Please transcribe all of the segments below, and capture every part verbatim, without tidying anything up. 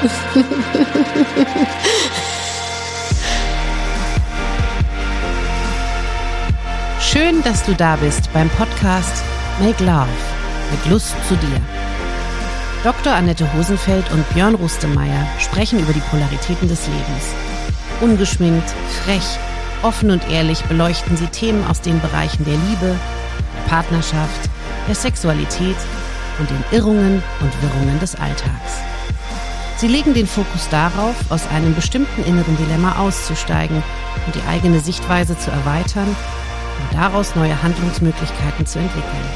Schön, dass du da bist beim Podcast Make Love mit Lust zu dir. Doktor Annette Hosenfeld und Björn Rustemeyer sprechen über die Polaritäten des Lebens. Ungeschminkt, frech, offen und ehrlich beleuchten sie Themen aus den Bereichen der Liebe, der Partnerschaft, der Sexualität und den Irrungen und Wirrungen des Alltags. Sie legen den Fokus darauf, aus einem bestimmten inneren Dilemma auszusteigen und die eigene Sichtweise zu erweitern und daraus neue Handlungsmöglichkeiten zu entwickeln.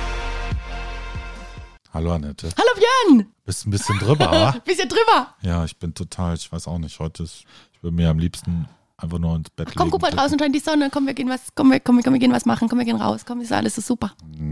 Hallo Annette. Hallo Björn! Bist ein bisschen drüber, wa? Bisschen drüber? Ja, ich bin total, ich weiß auch nicht, heute ist, ich würde mir am liebsten einfach nur ins Bett Ach, komm, legen. guck mal draußen in die Sonne, komm, wir gehen was, komm, wir, komm, komm, wir gehen was machen, komm, wir gehen raus, komm, ist alles so super.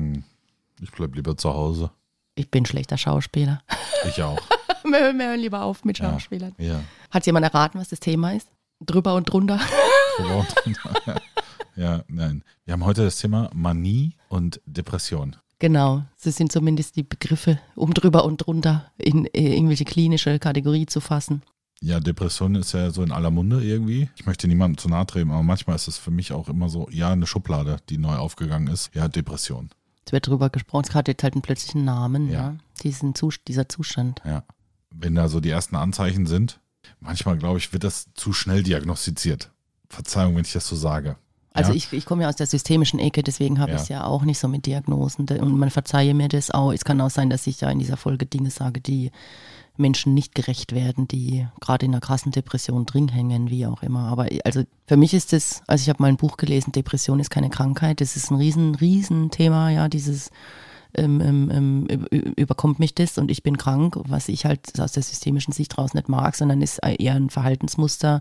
Ich bleib lieber zu Hause. Ich bin schlechter Schauspieler. Ich auch. wir, hören, wir hören lieber auf mit Schauspielern. Ja. ja. Hat jemand erraten, was das Thema ist? Drüber und drunter? Drüber und drunter. Ja, nein. Wir haben heute das Thema Manie und Depression. Genau, das sind zumindest die Begriffe, um drüber und drunter in irgendwelche klinische Kategorie zu fassen. Ja, Depression ist ja so in aller Munde irgendwie. Ich möchte niemandem zu nahe treten, aber manchmal ist es für mich auch immer so, ja, eine Schublade, die neu aufgegangen ist. Ja, Depression. Es wird drüber gesprochen, es hat jetzt halt einen plötzlichen Namen, ja. ja diesen Zus- dieser Zustand. Ja, wenn da so die ersten Anzeichen sind, manchmal glaube ich, wird das zu schnell diagnostiziert. Verzeihung, wenn ich das so sage. Also ja? ich, ich komme ja aus der systemischen Ecke, deswegen habe ja. ich es ja auch nicht so mit Diagnosen. Und man verzeihe mir das auch. Es kann auch sein, dass ich ja in dieser Folge Dinge sage, die Menschen nicht gerecht werden, die gerade in einer krassen Depression drin hängen, wie auch immer. Aber also für mich ist das, also ich habe mal ein Buch gelesen, Depression ist keine Krankheit. Das ist ein riesen, riesen Thema, ja, dieses ähm, ähm, überkommt mich das und ich bin krank, was ich halt aus der systemischen Sicht raus nicht mag, sondern ist eher ein Verhaltensmuster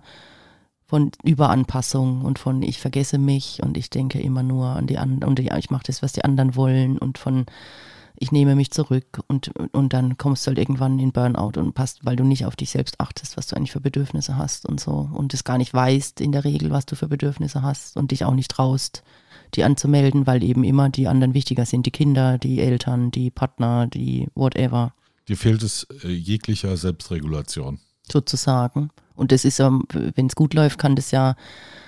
von Überanpassung und von ich vergesse mich und ich denke immer nur an die anderen und ich mache das, was die anderen wollen und von ich nehme mich zurück und, und dann kommst du halt irgendwann in Burnout und passt, weil du nicht auf dich selbst achtest, was du eigentlich für Bedürfnisse hast und so und es gar nicht weißt in der Regel, was du für Bedürfnisse hast und dich auch nicht traust, die anzumelden, weil eben immer die anderen wichtiger sind, die Kinder, die Eltern, die Partner, die whatever. Dir fehlt es äh, jeglicher Selbstregulation. Sozusagen. Und das ist, wenn es gut läuft, kann das ja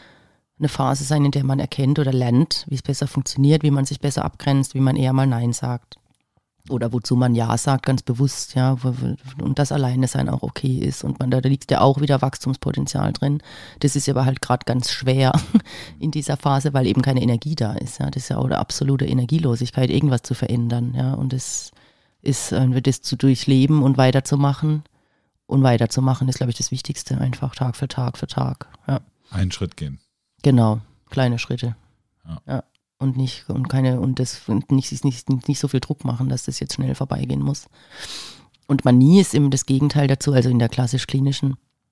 eine Phase sein, in der man erkennt oder lernt, wie es besser funktioniert, wie man sich besser abgrenzt, wie man eher mal Nein sagt. Oder wozu man Ja sagt, ganz bewusst, ja. Und das alleine sein auch okay ist. Und man, da liegt ja auch wieder Wachstumspotenzial drin. Das ist aber halt gerade ganz schwer in dieser Phase, weil eben keine Energie da ist. Ja. Das ist ja auch eine absolute Energielosigkeit, irgendwas zu verändern. Ja. Und das ist, das zu durchleben und weiterzumachen. Und weiterzumachen ist, glaube ich, das Wichtigste, einfach Tag für Tag für Tag. Ja. Einen Schritt gehen. Genau, kleine Schritte. Ja. ja. Und nicht und keine und das und nicht, nicht, nicht so viel Druck machen, dass das jetzt schnell vorbeigehen muss. Und Manie ist eben das Gegenteil dazu, also in der klassisch-klinischen,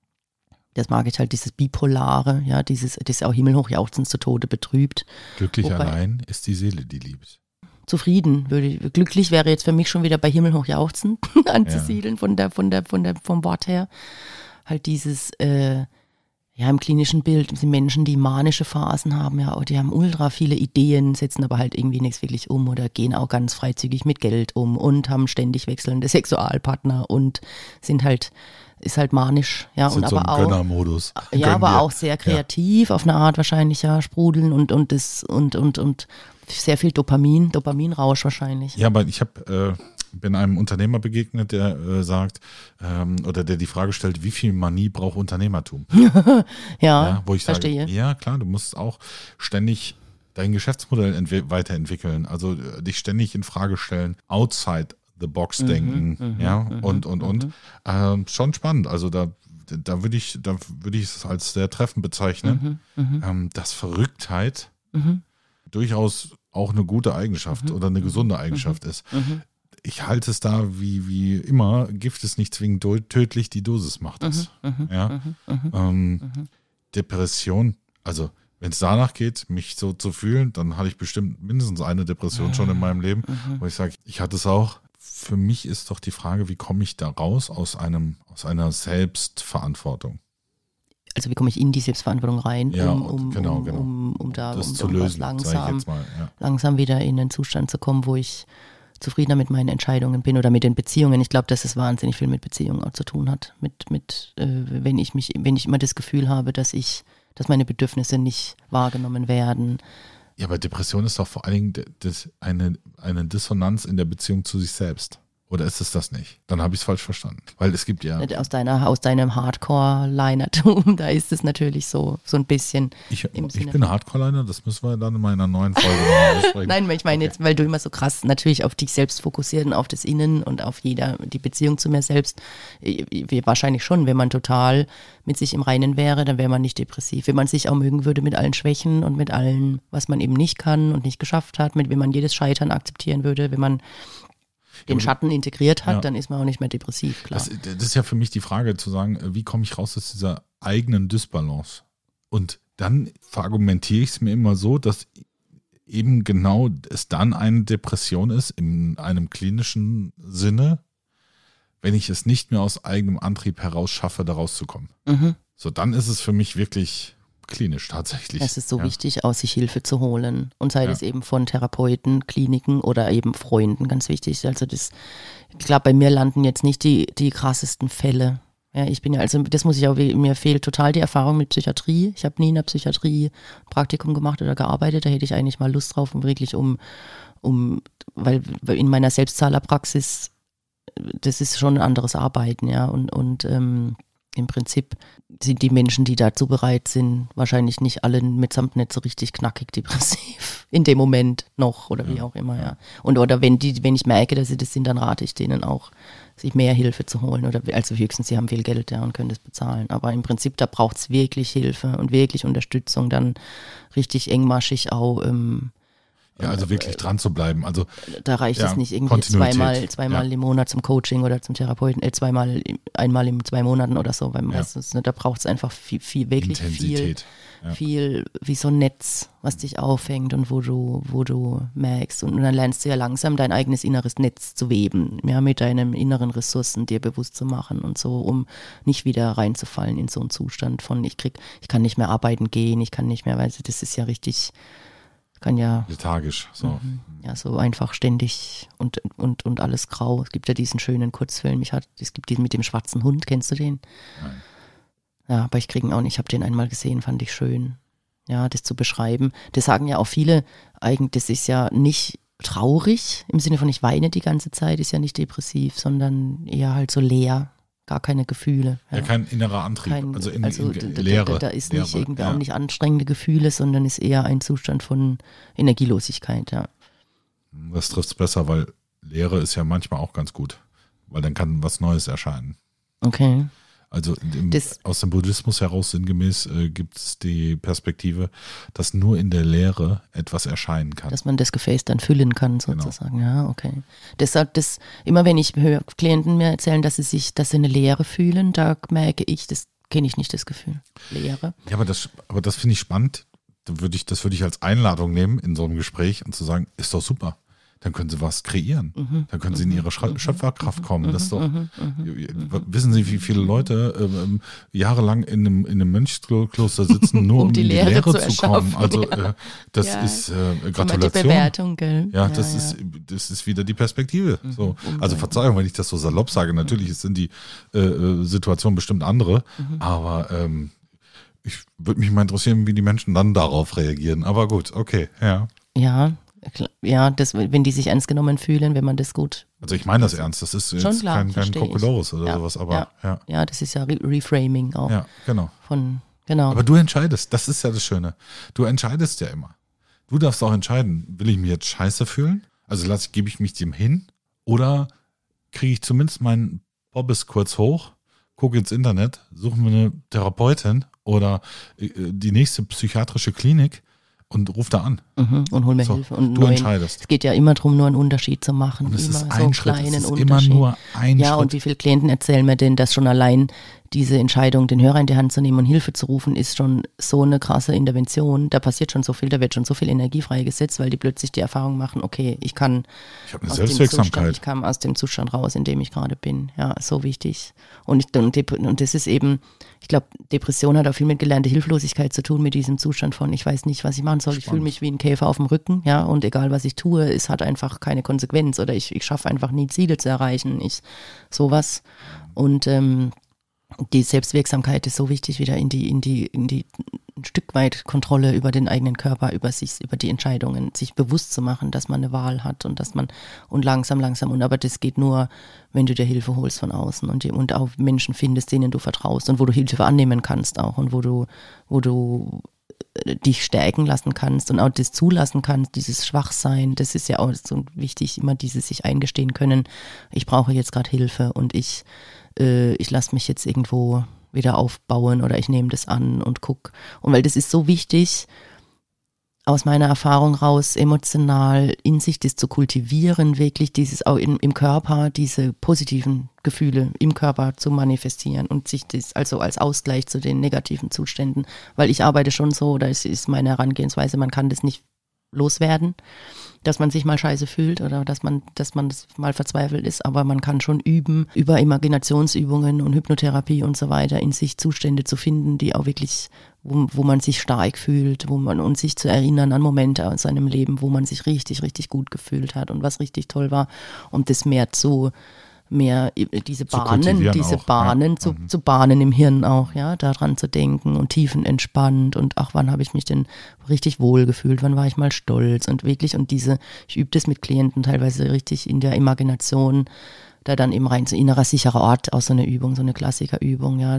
das mag ich halt, dieses Bipolare, ja, dieses, das auch himmelhoch jauchzend zu Tode betrübt. Glücklich Wobei, allein ist die Seele, die liebt. Zufrieden würde ich, glücklich wäre jetzt für mich schon wieder bei himmelhoch jauchzen anzusiedeln, ja. von der, von der, von der, vom Wort her. Halt dieses, äh, ja, im klinischen Bild sind Menschen, die manische Phasen haben, ja, die haben ultra viele Ideen, setzen aber halt irgendwie nichts wirklich um oder gehen auch ganz freizügig mit Geld um und haben ständig wechselnde Sexualpartner und sind halt, ist halt manisch, ja, sind und so aber auch, Gönnermodus. ja, Gönn aber dir. auch sehr kreativ, ja. Auf eine Art wahrscheinlich, ja, sprudeln und, und das, und, und, und, sehr viel Dopamin, Dopaminrausch wahrscheinlich. Ja, aber ich habe, äh, bin einem Unternehmer begegnet, der äh, sagt, ähm, oder der die Frage stellt, wie viel Manie braucht Unternehmertum? ja, ja, wo ich verstehe. sage, ja klar, du musst auch ständig dein Geschäftsmodell entwe- weiterentwickeln, also äh, dich ständig in Frage stellen, outside the box Mhm, denken, mhm, ja, mhm, und, und, und. mhm. Ähm, schon spannend, also da da würde ich, da würde ich es als sehr treffend bezeichnen, Mhm, mhm, ähm, dass Verrücktheit mhm, durchaus auch eine gute Eigenschaft Mhm. oder eine gesunde Eigenschaft ist. mhm, Ich halte es da wie, wie immer, Gift ist nicht zwingend do- tödlich, die Dosis macht es. mhm, Ja? mhm, mhm, Ähm, mhm. Depression, also wenn es danach geht, mich so zu fühlen, dann hatte ich bestimmt mindestens eine Depression schon in meinem Leben, Mhm. wo ich sage, ich hatte es auch. Für mich ist doch die Frage, wie komme ich da raus aus einem, aus einer Selbstverantwortung? Also wie komme ich in die Selbstverantwortung rein, Ja, um, um, genau, um, genau. um, um da Das um, zu um lösen, was sage ich langsam, jetzt mal. Ja. langsam wieder in einen Zustand zu kommen, wo ich zufriedener mit meinen Entscheidungen bin oder mit den Beziehungen. Ich glaube, dass es wahnsinnig viel mit Beziehungen auch zu tun hat. Mit, mit, äh, wenn ich mich, wenn ich immer das Gefühl habe, dass ich, dass meine Bedürfnisse nicht wahrgenommen werden. Ja, aber Depression ist doch vor allen Dingen das, eine, eine Dissonanz in der Beziehung zu sich selbst. Oder ist es das nicht? Dann habe ich es falsch verstanden. Weil es gibt ja... Aus, deiner, aus deinem Hardcore-Linertum, da ist es natürlich so, so ein bisschen... Ich, ich bin Hardcore-Liner, das müssen wir dann in meiner neuen Folge nochmal besprechen. Nein, ich meine okay. jetzt, weil du immer so krass natürlich auf dich selbst fokussiert und auf das Innen und auf jeder, die Beziehung zu mir selbst. Wahrscheinlich schon, wenn man total mit sich im Reinen wäre, dann wäre man nicht depressiv. Wenn man sich auch mögen würde mit allen Schwächen und mit allem, was man eben nicht kann und nicht geschafft hat, mit, wenn man jedes Scheitern akzeptieren würde, wenn man den Schatten integriert hat, ja. Dann ist man auch nicht mehr depressiv, klar. Das, das ist ja für mich die Frage zu sagen, wie komme ich raus aus dieser eigenen Dysbalance? Und dann verargumentiere ich es mir immer so, dass eben genau es dann eine Depression ist, in einem klinischen Sinne, wenn ich es nicht mehr aus eigenem Antrieb heraus schaffe, da rauszukommen. Mhm. So, dann ist es für mich wirklich klinisch tatsächlich. Es ist so ja. wichtig, aus sich Hilfe zu holen. Und sei ja. es eben von Therapeuten, Kliniken oder eben Freunden, ganz wichtig. Also das, ich glaube, bei mir landen jetzt nicht die, die krassesten Fälle. Ja, ich bin ja, also das muss ich auch, mir fehlt total die Erfahrung mit Psychiatrie. Ich habe nie in der Psychiatrie Praktikum gemacht oder gearbeitet. Da hätte ich eigentlich mal Lust drauf, um wirklich um, um, weil in meiner Selbstzahlerpraxis, das ist schon ein anderes Arbeiten, ja. Und, und ähm, im Prinzip sind die Menschen, die dazu bereit sind, wahrscheinlich nicht alle mitsamt nicht so richtig knackig depressiv in dem Moment noch oder wie auch immer, ja. Und oder wenn die, wenn ich merke, dass sie das sind, dann rate ich denen auch, sich mehr Hilfe zu holen. Oder also höchstens, sie haben viel Geld, ja, und können das bezahlen. Aber im Prinzip, da braucht es wirklich Hilfe und wirklich Unterstützung, dann richtig engmaschig auch. Ähm, Ja, also wirklich dran zu bleiben. Also, da reicht ja, es nicht irgendwie zweimal, zweimal ja. im Monat zum Coaching oder zum Therapeuten, äh, zweimal, einmal in zwei Monaten oder so, weil meistens, ja. ne, da braucht es einfach viel, viel, wirklich Intensität. viel, ja. viel wie so ein Netz, was dich auffängt und wo du, wo du merkst. Und, und dann lernst du ja langsam dein eigenes inneres Netz zu weben, ja, mit deinen inneren Ressourcen dir bewusst zu machen und so, um nicht wieder reinzufallen in so einen Zustand von, ich krieg, ich kann nicht mehr arbeiten gehen, ich kann nicht mehr, weil das ist ja richtig. Kann ja lethargisch, so. Ja, so einfach ständig und, und, und alles grau. Es gibt ja diesen schönen Kurzfilm, ich hatte, es gibt diesen mit dem schwarzen Hund, kennst du den? Nein. Ja, aber ich kriege ihn auch nicht, ich habe den einmal gesehen, fand ich schön. Ja, das zu beschreiben. Das sagen ja auch viele, eigentlich, das ist ja nicht traurig, im Sinne von ich weine die ganze Zeit, ist ja nicht depressiv, sondern eher halt so leer. Gar keine Gefühle. Ja, ja kein innerer Antrieb, kein, also, in, also in, da, Leere. Da, da ist Leere, nicht irgendwie ja. auch nicht anstrengende Gefühle, sondern ist eher ein Zustand von Energielosigkeit, ja. Das trifft es besser, weil Leere ist ja manchmal auch ganz gut, weil dann kann was Neues erscheinen. Okay. Also im, aus dem Buddhismus heraus sinngemäß äh, gibt es die Perspektive, dass nur in der Leere etwas erscheinen kann. Dass man das Gefäß dann füllen kann sozusagen, genau. Ja, okay. Deshalb, das, immer wenn ich höre Klienten mir erzählen, dass sie sich, dass sie eine Leere fühlen, da merke ich, das kenne ich nicht, das Gefühl. Leere. Ja, aber das, aber das finde ich spannend. Da würde ich, das würde ich als Einladung nehmen in so einem Gespräch und zu sagen, ist doch super. Dann können sie was kreieren. Mhm. Dann können sie in ihre Schra- Schöpferkraft kommen. Das ist doch, mhm. Mhm. Wissen Sie, wie viele Leute ähm, jahrelang in einem, in einem Mönchskloster sitzen, nur um, um die in die Lehre, Lehre zu kommen? Also äh, das ja. ist äh, Gratulation. Die Bewertung, gell? Ja, das ja, ist ja. das ist wieder die Perspektive. Mhm. So. Also Verzeihung, wenn ich das so salopp sage. Natürlich sind die äh, Situationen bestimmt andere, mhm. aber ähm, ich würde mich mal interessieren, wie die Menschen dann darauf reagieren. Aber gut, okay, ja. Ja. Ja, das, wenn die sich ernst genommen fühlen, wenn man das gut. Also ich meine das ernst, das ist jetzt klar, kein, kein Kokolores oder ja, sowas, aber ja, ja. Ja, das ist ja Re- Reframing auch. Ja, genau. Von, genau. Aber du entscheidest, das ist ja das Schöne. Du entscheidest ja immer. Du darfst auch entscheiden, will ich mich jetzt scheiße fühlen? Also lasse, gebe ich mich dem hin? Oder kriege ich zumindest meinen Bobbes kurz hoch, gucke ins Internet, suche mir eine Therapeutin oder die nächste psychiatrische Klinik und ruf da an. Mhm, und hol mir so, Hilfe. Und du neuen, entscheidest. Es geht ja immer darum, nur einen Unterschied zu machen. Und es immer ist so ein einen Schritt, kleinen es ist Unterschied. immer nur ein ja, Schritt. Und wie viele Klienten erzählen mir denn, dass schon allein diese Entscheidung, den Hörer in die Hand zu nehmen und Hilfe zu rufen, ist schon so eine krasse Intervention. Da passiert schon so viel, da wird schon so viel Energie freigesetzt, weil die plötzlich die Erfahrung machen, okay, ich kann Ich habe eine aus dem Selbstwirksamkeit. Zustand, ich kam aus dem Zustand raus, in dem ich gerade bin. Ja, so wichtig. Und, ich, und, Dep- und das ist eben, ich glaube, Depression hat auch viel mit gelernter Hilflosigkeit zu tun, mit diesem Zustand von, ich weiß nicht, was ich machen soll, Spannend. ich fühle mich wie ein Käfer auf dem Rücken, ja, und egal was ich tue, es hat einfach keine Konsequenz oder ich, ich schaffe einfach nie Ziele zu erreichen, ich, sowas. Und ähm, die Selbstwirksamkeit ist so wichtig, wieder in die, in die, in die ein Stück weit Kontrolle über den eigenen Körper, über sich, über die Entscheidungen, sich bewusst zu machen, dass man eine Wahl hat und dass man, und langsam, langsam, und aber das geht nur, wenn du dir Hilfe holst von außen und, die, und auch Menschen findest, denen du vertraust und wo du Hilfe annehmen kannst auch und wo du, wo du dich stärken lassen kannst und auch das zulassen kannst, dieses Schwachsein, das ist ja auch so wichtig, immer dieses sich eingestehen können, ich brauche jetzt gerade Hilfe und ich ich lasse mich jetzt irgendwo wieder aufbauen oder ich nehme das an und gucke. Und weil das ist so wichtig, aus meiner Erfahrung raus, emotional in sich das zu kultivieren, wirklich dieses auch in, im Körper, diese positiven Gefühle im Körper zu manifestieren und sich das also als Ausgleich zu den negativen Zuständen, weil ich arbeite schon so, oder es ist meine Herangehensweise, man kann das nicht loswerden, dass man sich mal scheiße fühlt oder dass man, dass man das mal verzweifelt ist, aber man kann schon üben, über Imaginationsübungen und Hypnotherapie und so weiter in sich Zustände zu finden, die auch wirklich, wo, wo man sich stark fühlt, wo man und sich zu erinnern an Momente aus seinem Leben, wo man sich richtig, richtig gut gefühlt hat und was richtig toll war, um das mehr zu mehr diese Bahnen, diese auch, Bahnen ja. zu, mhm. zu bahnen im Hirn auch, ja, daran zu denken und tiefenentspannt und ach, wann habe ich mich denn richtig wohl gefühlt, wann war ich mal stolz und wirklich und diese, ich übe das mit Klienten teilweise richtig in der Imagination, da dann eben rein so innerer sicherer Ort, auch so eine Übung, so eine Klassikerübung, ja,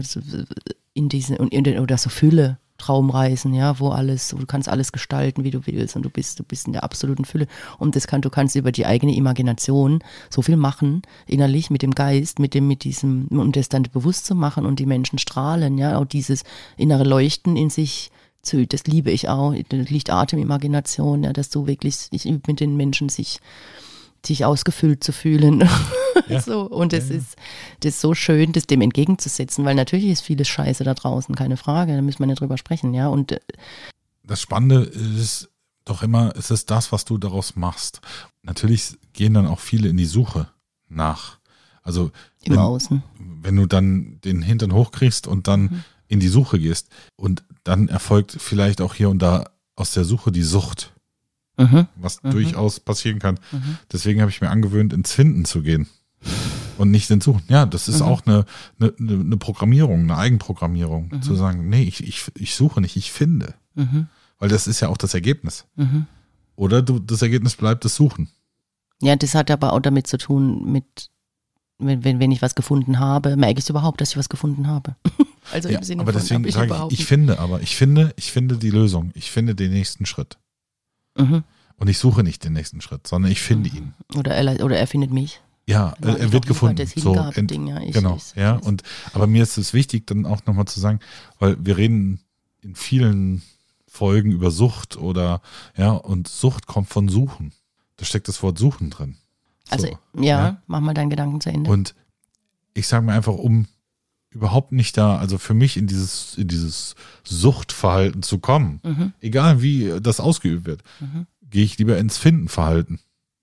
in diese und in den, oder so Fülle. Traumreisen, ja, wo alles, du kannst alles gestalten, wie du willst und du bist, du bist in der absoluten Fülle und das kann, du kannst über die eigene Imagination so viel machen, innerlich mit dem Geist, mit dem, mit diesem, um das dann bewusst zu machen und die Menschen strahlen, ja, auch dieses innere Leuchten in sich zu, das liebe ich auch, Licht-Atem-Imagination, ja, dass du wirklich, ich übe mit den Menschen, sich sich ausgefüllt zu fühlen. Ja. so, und das, ja, ja. Ist, das ist so schön, das dem entgegenzusetzen, weil natürlich ist vieles Scheiße da draußen, keine Frage, da müssen wir nicht drüber sprechen, ja. Und das Spannende ist doch immer, es ist das, was du daraus machst. Natürlich gehen dann auch viele in die Suche nach. Also im wenn, Außen. wenn du dann den Hintern hochkriegst und dann mhm. in die Suche gehst und dann erfolgt vielleicht auch hier und da aus der Suche die Sucht. Mhm. Was mhm. durchaus passieren kann. Mhm. Deswegen habe ich mir angewöhnt, ins Finden zu gehen und nicht ins Suchen. Ja, das ist mhm. auch eine, eine, eine Programmierung, eine Eigenprogrammierung, mhm. zu sagen, nee, ich, ich, ich suche nicht, ich finde. Mhm. Weil das ist ja auch das Ergebnis. Mhm. Oder du, das Ergebnis bleibt das Suchen. Ja, das hat aber auch damit zu tun, mit wenn, wenn, wenn ich was gefunden habe, merke ich überhaupt, dass ich was gefunden habe. Also ja, im Sinne aber von, deswegen ich sage ich, ich finde, aber ich finde, ich finde die Lösung, ich finde den nächsten Schritt. Mhm. Und ich suche nicht den nächsten Schritt, sondern ich finde ihn. Oder er, oder er findet mich. Ja, War er wird gefunden. Das so, Ding, ja, ich, genau, ich, ja. ich, Und aber mir ist es wichtig, dann auch nochmal zu sagen, weil wir reden in vielen Folgen über Sucht oder ja, und Sucht kommt von Suchen. Da steckt das Wort Suchen drin. So, also ja, ja, mach mal deinen Gedanken zu Ende. Und ich sage mir einfach, um überhaupt nicht da, also für mich in dieses, in dieses Suchtverhalten zu kommen, mhm. egal wie das ausgeübt wird, mhm. gehe ich lieber ins Findenverhalten.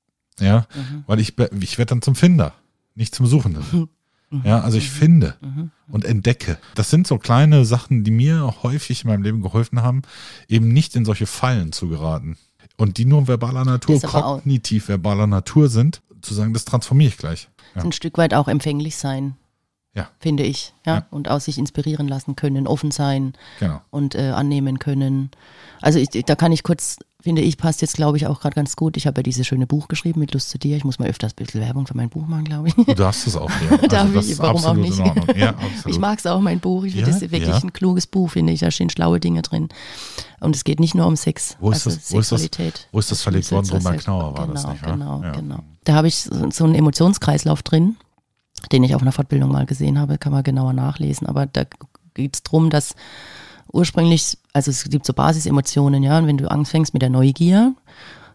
Ja, mhm. weil ich, ich werde dann zum Finder, nicht zum Suchenden. Mhm. Ja, also ich finde mhm. und entdecke. Das sind so kleine Sachen, die mir häufig in meinem Leben geholfen haben, eben nicht in solche Fallen zu geraten. Und die nur verbaler Natur, kognitiv verbaler Natur sind, zu sagen, das transformiere ich gleich. Ja. Ein Stück weit auch empfänglich sein. Ja. Finde ich, ja? Ja. Und aus sich inspirieren lassen können, offen sein Genau. und äh, annehmen können. Also ich, da kann ich kurz, finde ich, passt jetzt, glaube ich, auch gerade ganz gut. Ich habe ja dieses schöne Buch geschrieben mit Lust zu dir. Ich muss mal öfters ein bisschen Werbung für mein Buch machen, glaube ich. Du darfst es auch, ja. Also Darf das ich, ist warum auch absolut nicht? in Ordnung. Ja, absolut. Ich mag es auch, mein Buch. Ich finde, Ja, das ist wirklich ja. ein kluges Buch, finde ich. Da stehen schlaue Dinge drin. Und es geht nicht nur um Sex, Wo ist also das, wo ist das, Sexualität. wo ist das verlegt worden? So bei Selbst- Knauer war genau, das nicht, Genau, ja? genau. Da habe ich so, so einen Emotionskreislauf drin, den ich auf einer Fortbildung mal gesehen habe, kann man genauer nachlesen. Aber da geht es darum, dass ursprünglich, also es gibt so Basisemotionen, ja, und wenn du anfängst mit der Neugier,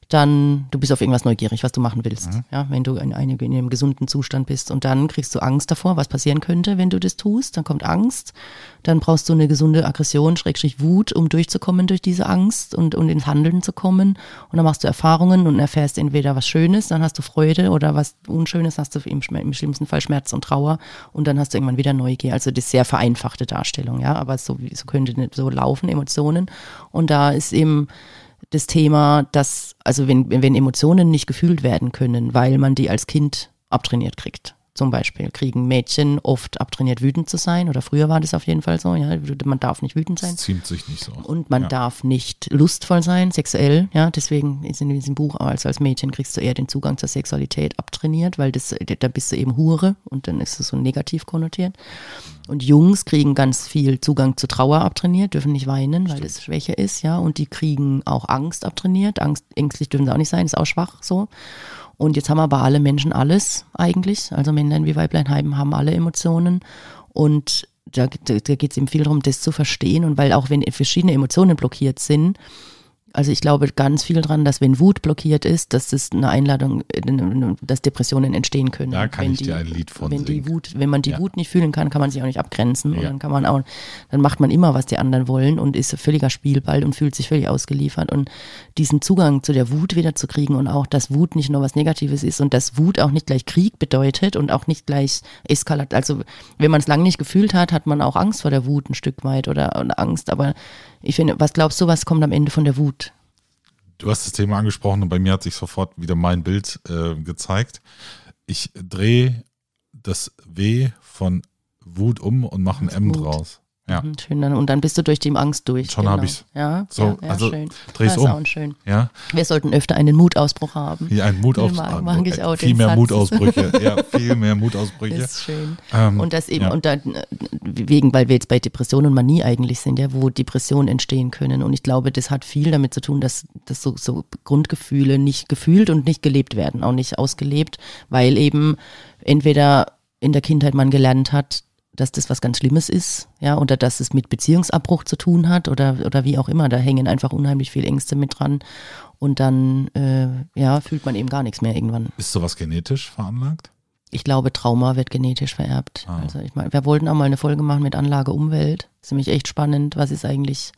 dann, du bist auf irgendwas neugierig, was du machen willst, Mhm. ja, wenn du in, eine, in einem gesunden Zustand bist und dann kriegst du Angst davor, was passieren könnte, wenn du das tust, dann kommt Angst, dann brauchst du eine gesunde Aggression, Schrägstrich Wut, um durchzukommen durch diese Angst und, und ins Handeln zu kommen und dann machst du Erfahrungen und erfährst entweder was Schönes, dann hast du Freude oder was Unschönes, hast du im, im schlimmsten Fall Schmerz und Trauer und dann hast du irgendwann wieder Neugier, also das ist sehr vereinfachte Darstellung, ja, aber so, so könnte nicht so laufen, Emotionen und da ist eben das Thema, dass, also wenn, wenn Emotionen nicht gefühlt werden können, weil man die als Kind abtrainiert kriegt. Zum Beispiel kriegen Mädchen oft abtrainiert, wütend zu sein, oder früher war das auf jeden Fall so, ja, man darf nicht wütend sein. Das ziemt sich nicht so. Und man Ja. darf nicht lustvoll sein, sexuell, ja, deswegen ist in diesem Buch, als, als Mädchen kriegst du eher den Zugang zur Sexualität abtrainiert, weil das, da bist du eben Hure und dann ist es so negativ konnotiert. Und Jungs kriegen ganz viel Zugang zu Trauer abtrainiert, dürfen nicht weinen, weil das Schwäche ist, ja, und die kriegen auch Angst abtrainiert, Angst, ängstlich dürfen sie auch nicht sein, ist auch schwach, so. Und jetzt haben aber alle Menschen alles eigentlich, also Männlein wie Weiblein haben alle Emotionen und da, da, da geht es eben viel darum, das zu verstehen und weil auch wenn verschiedene Emotionen blockiert sind, also ich glaube ganz viel dran, dass wenn Wut blockiert ist, dass das eine Einladung, dass Depressionen entstehen können. Da kann wenn ich die, dir ein Lied von wenn singen. die Wut, wenn man die Ja. Wut nicht fühlen kann, kann man sich auch nicht abgrenzen und Ja. dann kann man auch, dann macht man immer, was die anderen wollen und ist völliger Spielball und fühlt sich völlig ausgeliefert und diesen Zugang zu der Wut wieder zu kriegen und auch, dass Wut nicht nur was Negatives ist und dass Wut auch nicht gleich Krieg bedeutet und auch nicht gleich Eskalat. Also wenn man es lange nicht gefühlt hat, hat man auch Angst vor der Wut ein Stück weit oder, oder Angst, aber ich finde, was glaubst du, was kommt am Ende von der Wut? Du hast das Thema angesprochen und bei mir hat sich sofort wieder mein Bild äh, gezeigt. Ich drehe das W von Wut um und mache ein Das M Mut. draus. Ja, Mhm, schön, dann, und dann bist du durch die Angst durch. Schon hab ich's. Ja, so, ja, ja also schön. dreh Das es ist um. auch schön. Ja, Wir sollten öfter einen Mutausbruch haben. hier ein Mutaus Mag- mag ich auch viel den mehr Satz. Mutausbrüche. Ja, viel mehr Mutausbrüche. Das ist schön. Ähm, Und das eben, ja. und dann, äh, wegen, weil wir jetzt bei Depression und Manie eigentlich sind, ja, wo Depressionen entstehen können. Und ich glaube, das hat viel damit zu tun, dass, dass so, so Grundgefühle nicht gefühlt und nicht gelebt werden, auch nicht ausgelebt, weil eben entweder in der Kindheit man gelernt hat, dass das was ganz Schlimmes ist, ja, oder dass es mit Beziehungsabbruch zu tun hat oder, oder wie auch immer. Da hängen einfach unheimlich viele Ängste mit dran. Und dann, äh, ja, fühlt man eben gar nichts mehr irgendwann. Ist sowas genetisch veranlagt? Ich glaube, Trauma wird genetisch vererbt. Ah. Also ich meine, wir wollten auch mal eine Folge machen mit Anlage Umwelt. Das ist nämlich echt spannend. Was ist eigentlich,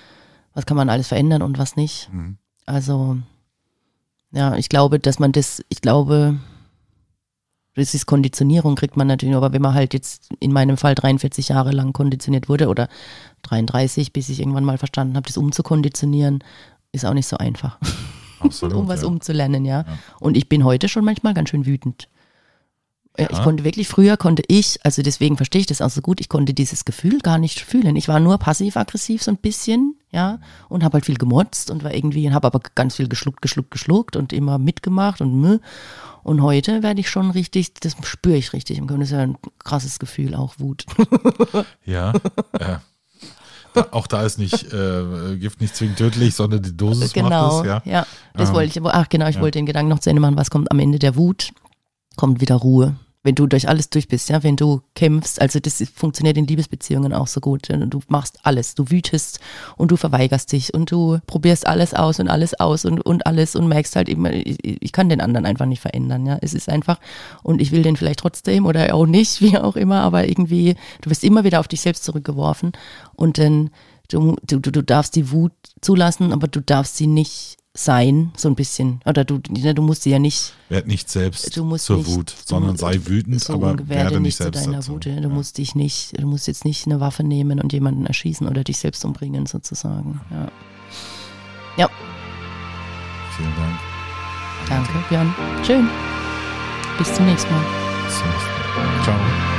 was kann man alles verändern und was nicht? Mhm. Also, ja, ich glaube, dass man das, ich glaube, das ist Konditionierung, kriegt man natürlich, aber wenn man halt jetzt in meinem Fall dreiundvierzig Jahre lang konditioniert wurde oder dreiunddreißig, bis ich irgendwann mal verstanden habe, das umzukonditionieren, ist auch nicht so einfach, Absolut. um was ja. umzulernen, ja. Ja. Und ich bin heute schon manchmal ganz schön wütend. Ja. Ich Ja. konnte wirklich, früher konnte ich, also deswegen verstehe ich das auch so gut, ich konnte dieses Gefühl gar nicht fühlen. Ich war nur passiv-aggressiv so ein bisschen, ja, und habe halt viel gemotzt und war irgendwie, habe aber ganz viel geschluckt, geschluckt, geschluckt und immer mitgemacht und mh. Und heute werde ich schon richtig, das spüre ich richtig im Grunde, das ist ja ein krasses Gefühl, auch Wut. Ja. äh, da, auch da ist nicht äh, Gift nicht zwingend tödlich, sondern die Dosis Genau, macht es. Ja. ja, das Ähm, wollte ich, ach genau, ich ja. wollte den Gedanken noch zu Ende machen, was kommt am Ende der Wut? Kommt wieder Ruhe. Wenn du durch alles durch bist, ja, wenn du kämpfst, also das ist, funktioniert in Liebesbeziehungen auch so gut. Du machst alles, du wütest und du verweigerst dich und du probierst alles aus und alles aus und, und alles und merkst halt immer, ich, ich kann den anderen einfach nicht verändern, ja. Es ist einfach, und ich will den vielleicht trotzdem oder auch nicht, wie auch immer, aber irgendwie, du wirst immer wieder auf dich selbst zurückgeworfen und dann, du, du, du darfst die Wut zulassen, aber du darfst sie nicht sein, so ein bisschen. Oder du, du musst sie ja nicht. Werd nicht selbst Du musst zur nicht, Wut, sondern du, sei wütend, so aber werde werde nicht nicht zu selbst deiner dazu. Wut. Du Ja. musst dich nicht, du musst jetzt nicht eine Waffe nehmen und jemanden erschießen oder dich selbst umbringen, sozusagen. Ja. Ja, Vielen Dank. danke, Björn. Schön. Bis zum nächsten Mal. Bis zum nächsten Mal. Ciao.